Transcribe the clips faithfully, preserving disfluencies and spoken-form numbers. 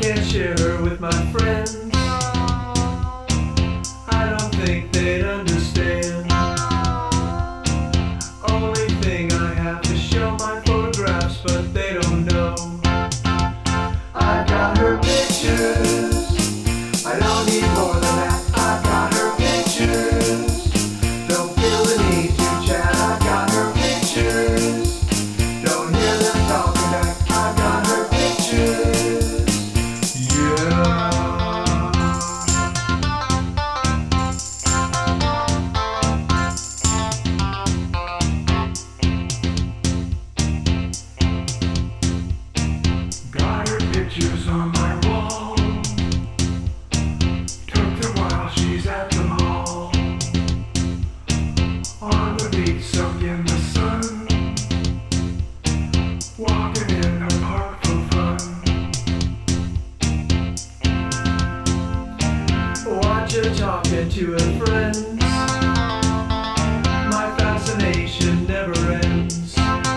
can't share her with my friends. I don't think they'd understand. Only thing I have to show my photographs, but they don't know. I've got her pictures. I don't need more than that. I've got her pictures. Don't feel the need to chat. I've got her pictures. Don't hear them talking back. I've got her pictures. Yeah. Got her pictures on my wall. Took her while she's at the mall. On the beach, soaked in the sun. Walking in a park for fun. Watch her talking to her friends. My fascination never ends.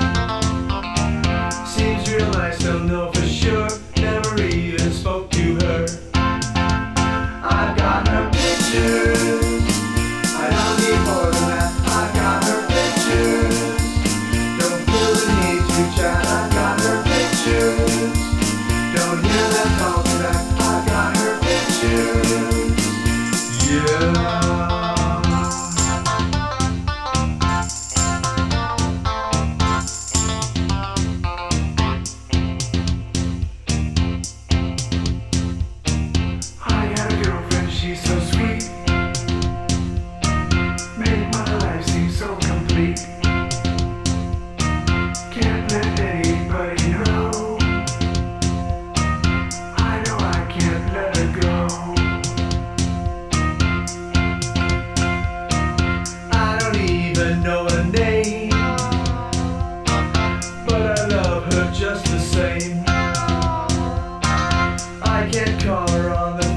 Seems real nice, don't know for sure. Never even spoke to her. I've got her pictures. I don't need more than that. I've got her pictures. Don't feel the need to chat. I've got her pictures. Don't hear them talking back. I've got her pictures. Yeah. I got a girlfriend, she's so sweet. Make my life seem so complete. Can't let anybody know. I know I can't let her go. I don't even know her name, but I love her just the same. I can't call her on the